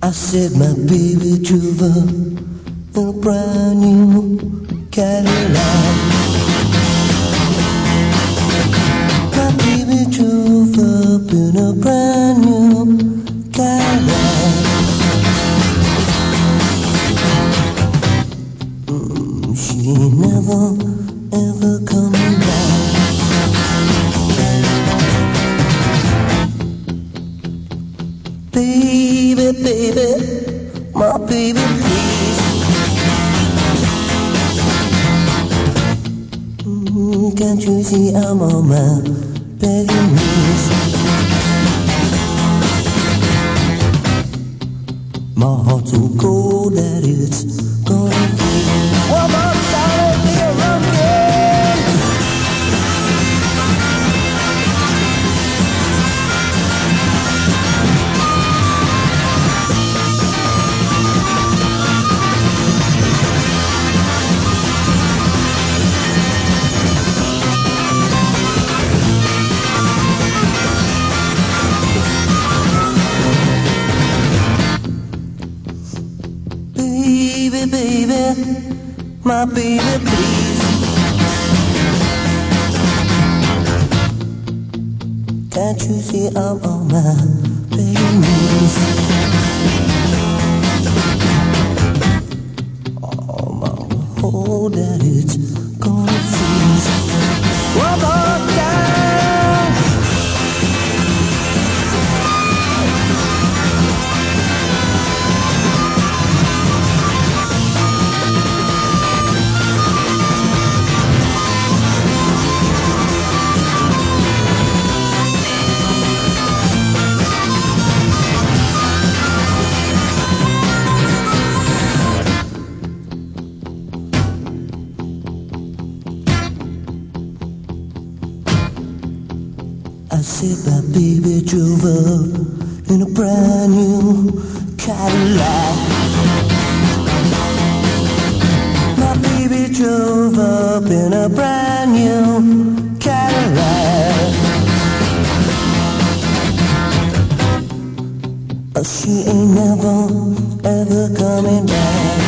I said my baby drove up in a brand new Cadillac. My baby drove up in a brand new Cadillac. She ain't never, ever coming back. Baby, baby, my baby, please. Can't you see I'm on my begging knees? My heart's so cold that it's gonna freeze. One more time, be alone again. Baby, baby, my baby, please. Can't you see I'm on my begging knees? Oh, my hold that it's gonna freeze. One more time. I said my baby drove up in a brand new Cadillac. My baby drove up in a brand new Cadillac. She ain't never, ever coming back.